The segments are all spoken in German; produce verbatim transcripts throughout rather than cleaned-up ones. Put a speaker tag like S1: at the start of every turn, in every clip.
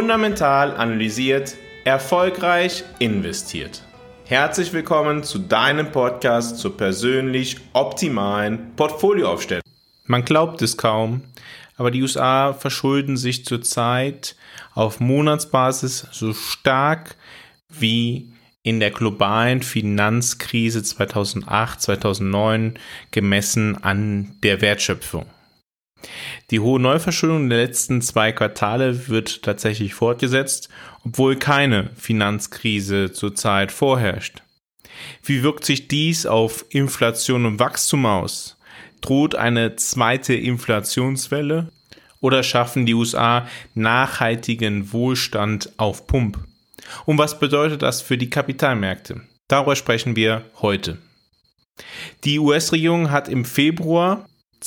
S1: Fundamental analysiert, erfolgreich investiert. Herzlich willkommen zu deinem Podcast zur persönlich optimalen Portfolioaufstellung. Man glaubt es kaum, aber die U S A verschulden sich zurzeit auf Monatsbasis so stark wie in der globalen Finanzkrise zweitausendacht, zweitausendneun gemessen an der Wertschöpfung. Die hohe Neuverschuldung der letzten zwei Quartale wird tatsächlich fortgesetzt, obwohl keine Finanzkrise zurzeit vorherrscht. Wie wirkt sich dies auf Inflation und Wachstum aus? Droht eine zweite Inflationswelle oder schaffen die U S A nachhaltigen Wohlstand auf Pump? Und was bedeutet das für die Kapitalmärkte? Darüber sprechen wir heute. Die U S-Regierung hat im Februar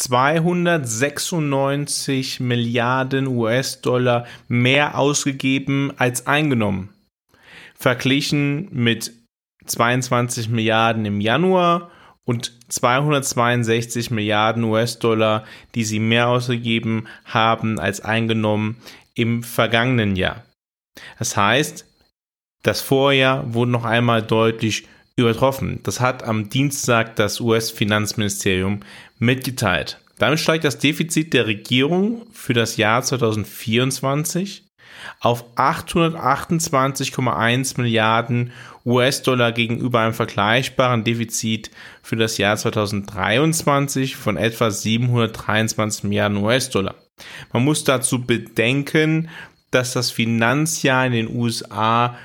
S1: zweihundertsechsundneunzig Milliarden U S-Dollar mehr ausgegeben als eingenommen. Verglichen mit zweiundzwanzig Milliarden im Januar und zweihundertzweiundsechzig Milliarden U S-Dollar, die sie mehr ausgegeben haben als eingenommen im vergangenen Jahr. Das heißt, das Vorjahr wurde noch einmal deutlich übertroffen. Das hat am Dienstag das U S-Finanzministerium mitgeteilt. Damit steigt das Defizit der Regierung für das Jahr zweitausendvierundzwanzig auf achthundertachtundzwanzig Komma eins Milliarden U S-Dollar gegenüber einem vergleichbaren Defizit für das Jahr zweitausenddreiundzwanzig von etwa siebenhundertdreiundzwanzig Milliarden U S-Dollar. Man muss dazu bedenken, dass das Finanzjahr in den U S A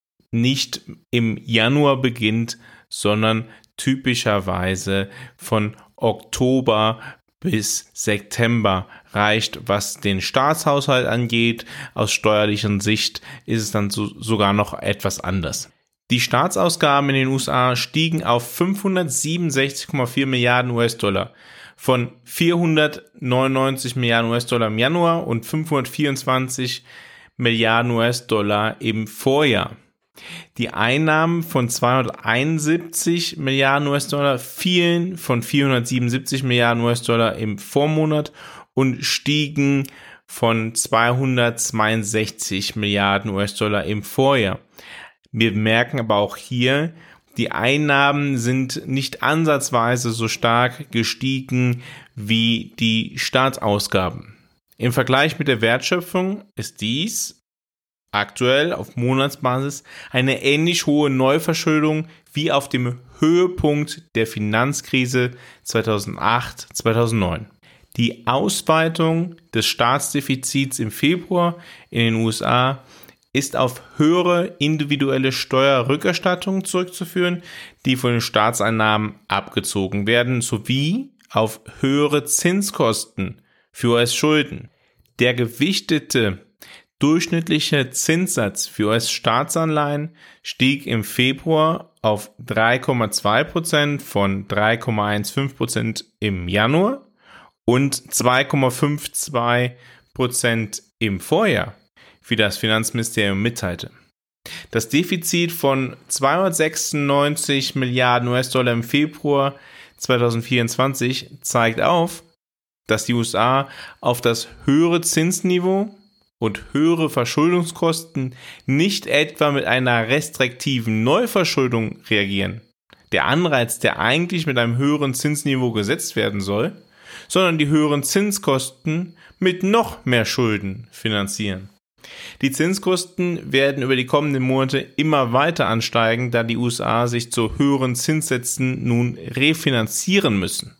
S1: nicht im Januar beginnt, sondern typischerweise von Oktober bis September reicht, was den Staatshaushalt angeht. Aus steuerlicher Sicht ist es dann so, sogar noch etwas anders. Die Staatsausgaben in den U S A stiegen auf fünfhundertsiebenundsechzig Komma vier Milliarden U S-Dollar von vierhundertneunundneunzig Milliarden U S-Dollar im Januar und fünfhundertvierundzwanzig Milliarden U S-Dollar im Vorjahr. Die Einnahmen von zweihunderteinundsiebzig Milliarden U S-Dollar fielen von vierhundertsiebenundsiebzig Milliarden U S-Dollar im Vormonat und stiegen von zweihundertzweiundsechzig Milliarden U S-Dollar im Vorjahr. Wir merken aber auch hier, die Einnahmen sind nicht ansatzweise so stark gestiegen wie die Staatsausgaben. Im Vergleich mit der Wertschöpfung ist dies aktuell auf Monatsbasis eine ähnlich hohe Neuverschuldung wie auf dem Höhepunkt der Finanzkrise zweitausendacht, zweitausendneun. Die Ausweitung des Staatsdefizits im Februar in den U S A ist auf höhere individuelle Steuerrückerstattungen zurückzuführen, die von den Staatseinnahmen abgezogen werden, sowie auf höhere Zinskosten für U S-Schulden. Der gewichtete durchschnittliche Zinssatz für U S-Staatsanleihen stieg im Februar auf drei Komma zwei Prozent von drei Komma fünfzehn Prozent im Januar und zwei Komma zweiundfünfzig Prozent im Vorjahr, wie das Finanzministerium mitteilte. Das Defizit von zweihundertsechsundneunzig Milliarden U S-Dollar im Februar zweitausendvierundzwanzig zeigt auf, dass die U S A auf das höhere Zinsniveau und höhere Verschuldungskosten nicht etwa mit einer restriktiven Neuverschuldung reagieren, der Anreiz, der eigentlich mit einem höheren Zinsniveau gesetzt werden soll, sondern die höheren Zinskosten mit noch mehr Schulden finanzieren. Die Zinskosten werden über die kommenden Monate immer weiter ansteigen, da die U S A sich zu höheren Zinssätzen nun refinanzieren müssen.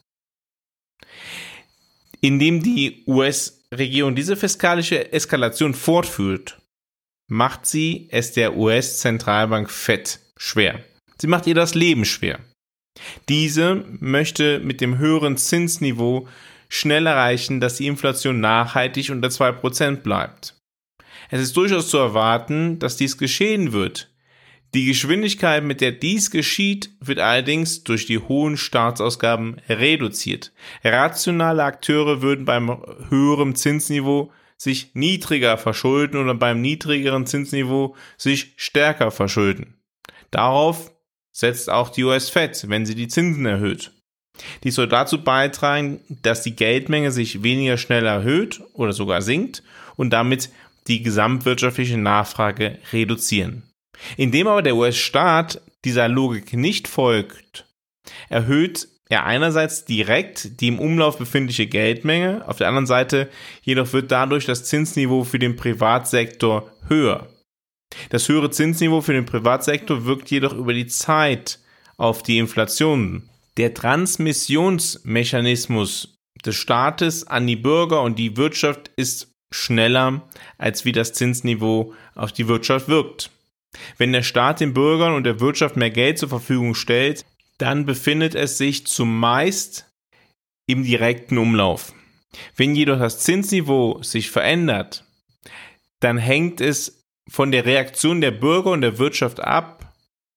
S1: Indem die U S-Regierung diese fiskalische Eskalation fortführt, macht sie es der U S-Zentralbank Fed schwer. Sie macht ihr das Leben schwer. Diese möchte mit dem höheren Zinsniveau schnell erreichen, dass die Inflation nachhaltig unter zwei Prozent bleibt. Es ist durchaus zu erwarten, dass dies geschehen wird. Die Geschwindigkeit, mit der dies geschieht, wird allerdings durch die hohen Staatsausgaben reduziert. Rationale Akteure würden beim höheren Zinsniveau sich niedriger verschulden oder beim niedrigeren Zinsniveau sich stärker verschulden. Darauf setzt auch die U S-Fed, wenn sie die Zinsen erhöht. Dies soll dazu beitragen, dass die Geldmenge sich weniger schnell erhöht oder sogar sinkt und damit die gesamtwirtschaftliche Nachfrage reduzieren. Indem aber der U S-Staat dieser Logik nicht folgt, erhöht er einerseits direkt die im Umlauf befindliche Geldmenge, auf der anderen Seite jedoch wird dadurch das Zinsniveau für den Privatsektor höher. Das höhere Zinsniveau für den Privatsektor wirkt jedoch über die Zeit auf die Inflation. Der Transmissionsmechanismus des Staates an die Bürger und die Wirtschaft ist schneller, als wie das Zinsniveau auf die Wirtschaft wirkt. Wenn der Staat den Bürgern und der Wirtschaft mehr Geld zur Verfügung stellt, dann befindet es sich zumeist im direkten Umlauf. Wenn jedoch das Zinsniveau sich verändert, dann hängt es von der Reaktion der Bürger und der Wirtschaft ab,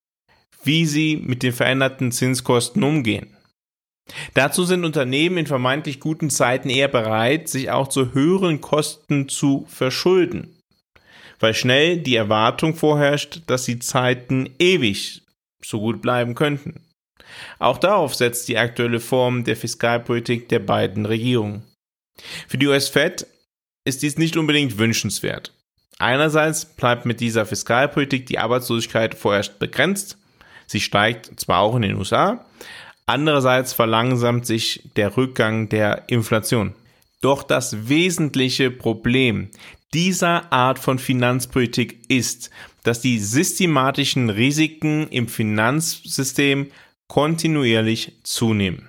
S1: wie sie mit den veränderten Zinskosten umgehen. Dazu sind Unternehmen in vermeintlich guten Zeiten eher bereit, sich auch zu höheren Kosten zu verschulden, weil schnell die Erwartung vorherrscht, dass die Zeiten ewig so gut bleiben könnten. Auch darauf setzt die aktuelle Form der Fiskalpolitik der beiden Regierungen. Für die U S-Fed ist dies nicht unbedingt wünschenswert. Einerseits bleibt mit dieser Fiskalpolitik die Arbeitslosigkeit vorerst begrenzt. Sie steigt zwar auch in den U S A, andererseits verlangsamt sich der Rückgang der Inflation. Doch das wesentliche Problem dieser Art von Finanzpolitik ist, dass die systematischen Risiken im Finanzsystem kontinuierlich zunehmen.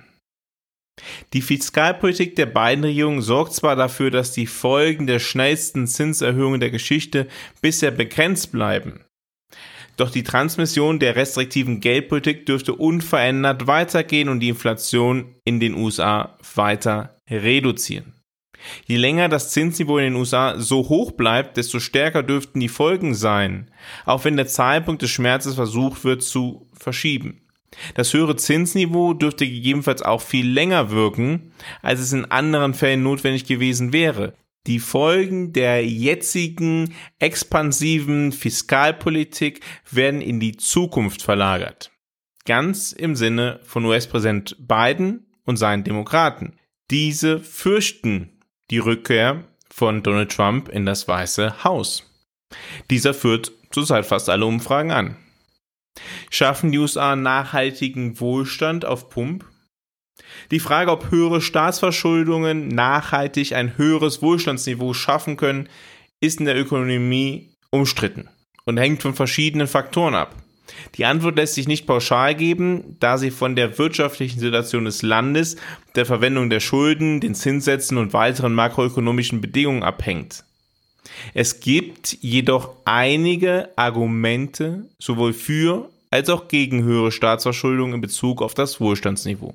S1: Die Fiskalpolitik der beiden Regierungen sorgt zwar dafür, dass die Folgen der schnellsten Zinserhöhungen der Geschichte bisher begrenzt bleiben, doch die Transmission der restriktiven Geldpolitik dürfte unverändert weitergehen und die Inflation in den U S A weiter reduzieren. Je länger das Zinsniveau in den U S A so hoch bleibt, desto stärker dürften die Folgen sein, auch wenn der Zeitpunkt des Schmerzes versucht wird zu verschieben. Das höhere Zinsniveau dürfte gegebenenfalls auch viel länger wirken, als es in anderen Fällen notwendig gewesen wäre. Die Folgen der jetzigen expansiven Fiskalpolitik werden in die Zukunft verlagert. Ganz im Sinne von U S-Präsident Biden und seinen Demokraten. Diese fürchten die Rückkehr von Donald Trump in das Weiße Haus. Dieser führt zurzeit fast alle Umfragen an. Schaffen die U S A nachhaltigen Wohlstand auf Pump? Die Frage, ob höhere Staatsverschuldungen nachhaltig ein höheres Wohlstandsniveau schaffen können, ist in der Ökonomie umstritten und hängt von verschiedenen Faktoren ab. Die Antwort lässt sich nicht pauschal geben, da sie von der wirtschaftlichen Situation des Landes, der Verwendung der Schulden, den Zinssätzen und weiteren makroökonomischen Bedingungen abhängt. Es gibt jedoch einige Argumente sowohl für als auch gegen höhere Staatsverschuldung in Bezug auf das Wohlstandsniveau.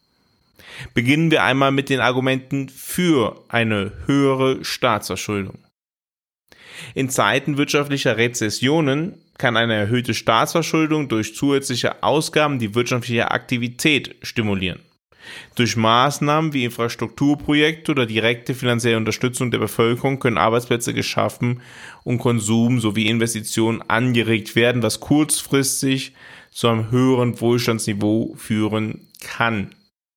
S1: Beginnen wir einmal mit den Argumenten für eine höhere Staatsverschuldung. In Zeiten wirtschaftlicher Rezessionen kann eine erhöhte Staatsverschuldung durch zusätzliche Ausgaben die wirtschaftliche Aktivität stimulieren. Durch Maßnahmen wie Infrastrukturprojekte oder direkte finanzielle Unterstützung der Bevölkerung können Arbeitsplätze geschaffen und Konsum sowie Investitionen angeregt werden, was kurzfristig zu einem höheren Wohlstandsniveau führen kann.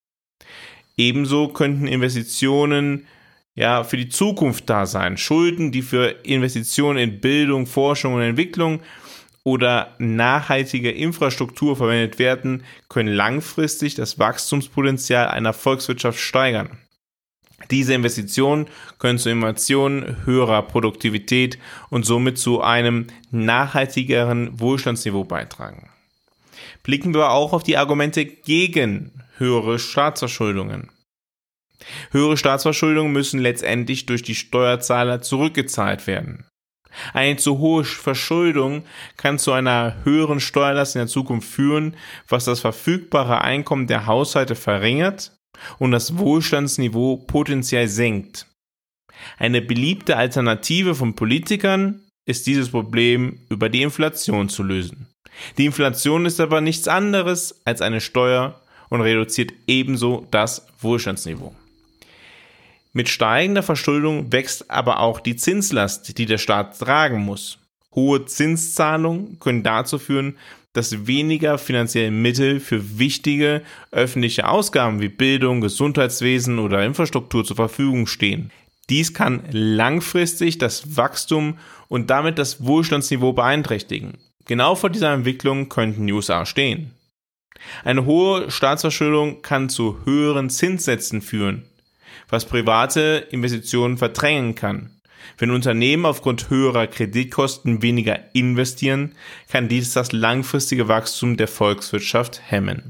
S1: Ebenso könnten Investitionen ja für die Zukunft da sein. Schulden, die für Investitionen in Bildung, Forschung und Entwicklung oder nachhaltige Infrastruktur verwendet werden, können langfristig das Wachstumspotenzial einer Volkswirtschaft steigern. Diese Investitionen können zur Innovation, höherer Produktivität und somit zu einem nachhaltigeren Wohlstandsniveau beitragen. Blicken wir auch auf die Argumente gegen höhere Staatsverschuldungen. Höhere Staatsverschuldungen müssen letztendlich durch die Steuerzahler zurückgezahlt werden. Eine zu hohe Verschuldung kann zu einer höheren Steuerlast in der Zukunft führen, was das verfügbare Einkommen der Haushalte verringert und das Wohlstandsniveau potenziell senkt. Eine beliebte Alternative von Politikern ist dieses Problem über die Inflation zu lösen. Die Inflation ist aber nichts anderes als eine Steuer und reduziert ebenso das Wohlstandsniveau. Mit steigender Verschuldung wächst aber auch die Zinslast, die der Staat tragen muss. Hohe Zinszahlungen können dazu führen, dass weniger finanzielle Mittel für wichtige öffentliche Ausgaben wie Bildung, Gesundheitswesen oder Infrastruktur zur Verfügung stehen. Dies kann langfristig das Wachstum und damit das Wohlstandsniveau beeinträchtigen. Genau vor dieser Entwicklung könnten die U S A stehen. Eine hohe Staatsverschuldung kann zu höheren Zinssätzen führen, was private Investitionen verdrängen kann. Wenn Unternehmen aufgrund höherer Kreditkosten weniger investieren, kann dies das langfristige Wachstum der Volkswirtschaft hemmen.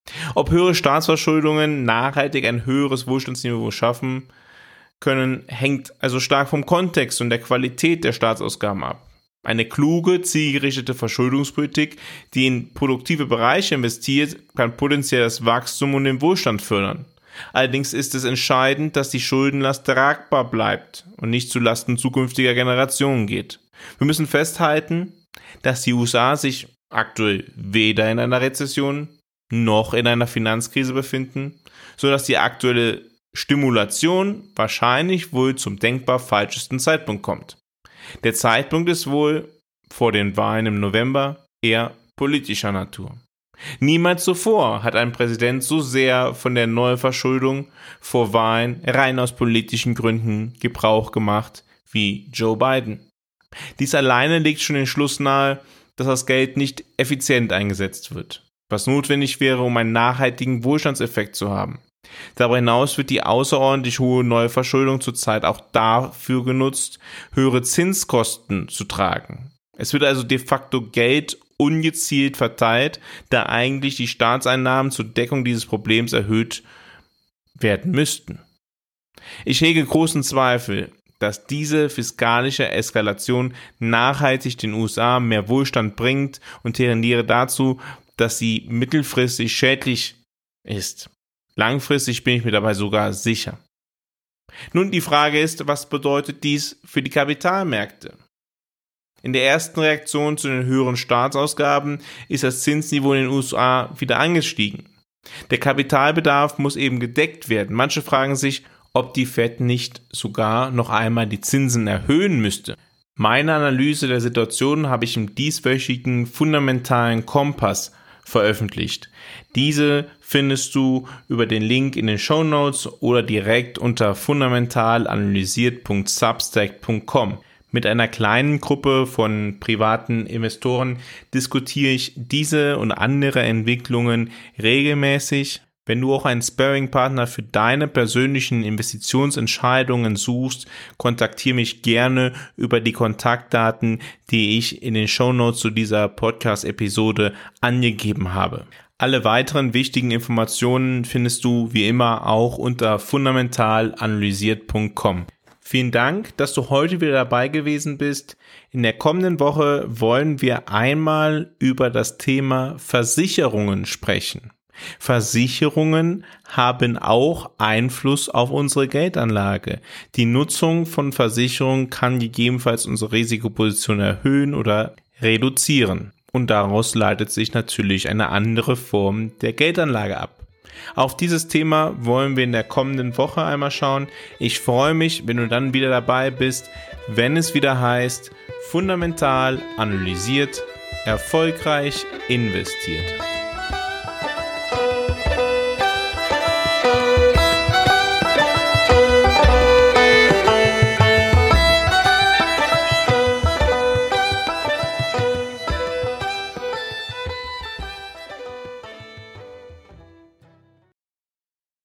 S1: Ob höhere Staatsverschuldungen nachhaltig ein höheres Wohlstandsniveau schaffen können, hängt also stark vom Kontext und der Qualität der Staatsausgaben ab. Eine kluge, zielgerichtete Verschuldungspolitik, die in produktive Bereiche investiert, kann potenziell das Wachstum und den Wohlstand fördern. Allerdings ist es entscheidend, dass die Schuldenlast tragbar bleibt und nicht zulasten zukünftiger Generationen geht. Wir müssen festhalten, dass die U S A sich aktuell weder in einer Rezession noch in einer Finanzkrise befinden, sodass die aktuelle Stimulation wahrscheinlich wohl zum denkbar falschesten Zeitpunkt kommt. Der Zeitpunkt ist wohl vor den Wahlen im November eher politischer Natur. Niemals zuvor hat ein Präsident so sehr von der Neuverschuldung vor Wahlen rein aus politischen Gründen Gebrauch gemacht wie Joe Biden. Dies alleine legt schon den Schluss nahe, dass das Geld nicht effizient eingesetzt wird, was notwendig wäre, um einen nachhaltigen Wohlstandseffekt zu haben. Darüber hinaus wird die außerordentlich hohe Neuverschuldung zurzeit auch dafür genutzt, höhere Zinskosten zu tragen. Es wird also de facto Geld ungezielt verteilt, da eigentlich die Staatseinnahmen zur Deckung dieses Problems erhöht werden müssten. Ich hege großen Zweifel, dass diese fiskalische Eskalation nachhaltig den U S A mehr Wohlstand bringt und tendiere dazu, dass sie mittelfristig schädlich ist. Langfristig bin ich mir dabei sogar sicher. Nun, die Frage ist, was bedeutet dies für die Kapitalmärkte? In der ersten Reaktion zu den höheren Staatsausgaben ist das Zinsniveau in den U S A wieder angestiegen. Der Kapitalbedarf muss eben gedeckt werden. Manche fragen sich, ob die Fed nicht sogar noch einmal die Zinsen erhöhen müsste. Meine Analyse der Situation habe ich im dieswöchigen fundamentalen Kompass veröffentlicht. Diese findest du über den Link in den Shownotes oder direkt unter fundamental analysiert punkt substack punkt com. Mit einer kleinen Gruppe von privaten Investoren diskutiere ich diese und andere Entwicklungen regelmäßig. Wenn du auch einen Sparring-Partner für deine persönlichen Investitionsentscheidungen suchst, kontaktiere mich gerne über die Kontaktdaten, die ich in den Shownotes zu dieser Podcast-Episode angegeben habe. Alle weiteren wichtigen Informationen findest du wie immer auch unter fundamental analysiert punkt com. Vielen Dank, dass du heute wieder dabei gewesen bist. In der kommenden Woche wollen wir einmal über das Thema Versicherungen sprechen. Versicherungen haben auch Einfluss auf unsere Geldanlage. Die Nutzung von Versicherungen kann gegebenenfalls unsere Risikoposition erhöhen oder reduzieren. Und daraus leitet sich natürlich eine andere Form der Geldanlage ab. Auf dieses Thema wollen wir in der kommenden Woche einmal schauen. Ich freue mich, wenn du dann wieder dabei bist, wenn es wieder heißt, fundamental analysiert, erfolgreich investiert.